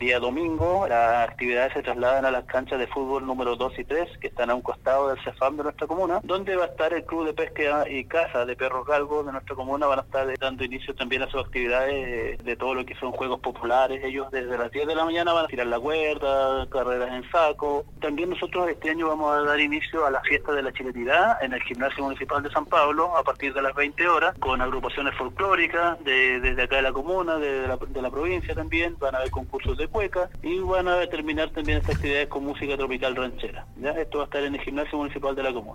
Día domingo, las actividades se trasladan a las canchas de fútbol número 2 y 3, que están a un costado del CEFAM de nuestra comuna, donde va a estar el Club de Pesca y Caza de Perros Galgos de nuestra comuna. Van a estar dando inicio también a sus actividades de todo lo que son juegos populares. Ellos desde las 10 de la mañana van a tirar la cuerda, carreras en saco. También nosotros este año vamos a dar inicio a la fiesta de la chilenidad en el Gimnasio Municipal de San Pablo a partir de las 20 horas, con agrupaciones folclóricas desde acá de la comuna, de la provincia también. Van a haber concursos de cueca y van a terminar también estas actividades con música tropical ranchera. ¿Ya? Esto va a estar en el Gimnasio Municipal de la comuna.